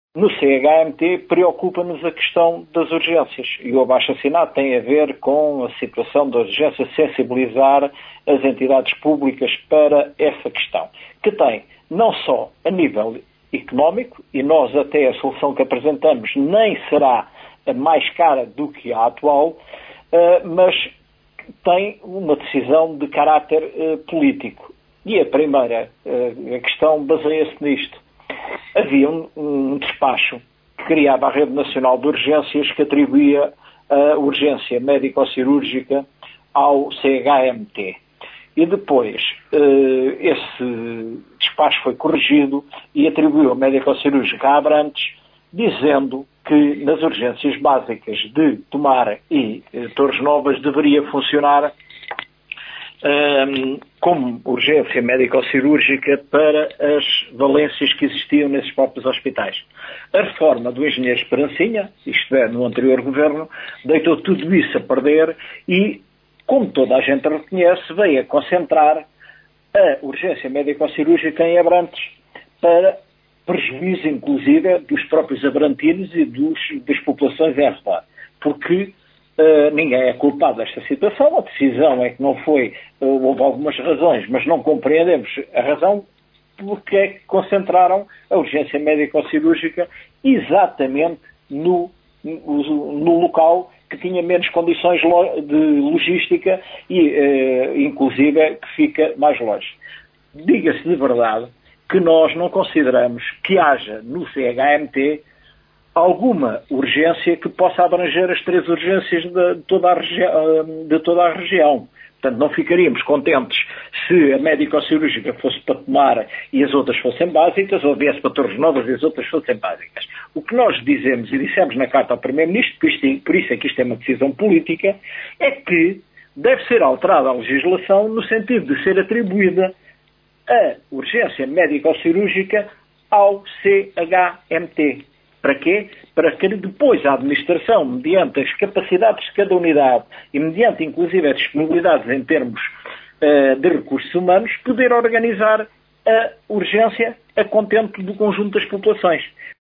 No CHMT preocupa-nos a questão das urgências e o abaixo-assinado tem a ver com a situação da urgência, sensibilizar as entidades públicas para essa questão, que tem não só a nível económico, e nós até a solução que apresentamos nem será mais cara do que a atual, mas tem uma decisão de caráter político. E a primeira a questão baseia-se nisto. Havia um despacho que criava a Rede Nacional de Urgências que atribuía a urgência médico-cirúrgica ao CHMT. E depois esse despacho foi corrigido e atribuiu a médico-cirúrgica a Abrantes, dizendo que nas urgências básicas de Tomar e Torres Novas deveria funcionar como urgência médico-cirúrgica para as valências que existiam nesses próprios hospitais. A reforma do engenheiro Esperancinha, isto é, no anterior governo, deitou tudo isso a perder e, como toda a gente reconhece, veio a concentrar a urgência médico-cirúrgica em Abrantes para prejuízo, inclusive, dos próprios abrantinos e das populações em redor. Porque ninguém é culpado desta situação, a decisão é que não foi, houve algumas razões, mas não compreendemos a razão porque é que concentraram a urgência médico-cirúrgica exatamente no local que tinha menos condições de logística e, inclusive, que fica mais longe. Diga-se de verdade que nós não consideramos que haja no CHMT alguma urgência que possa abranger as 3 urgências de toda a região. Portanto, não ficaríamos contentes se a médico-cirúrgica fosse para Tomar e as outras fossem básicas, ou viesse para Torres Novas e as outras fossem básicas. O que nós dizemos, e dissemos na carta ao Primeiro-Ministro, por isso é que isto é uma decisão política, é que deve ser alterada a legislação no sentido de ser atribuída a urgência médico-cirúrgica ao CHMT. Para quê? Para que depois a administração, mediante as capacidades de cada unidade e mediante inclusive as disponibilidades em termos de recursos humanos, poder organizar a urgência a contento do conjunto das populações.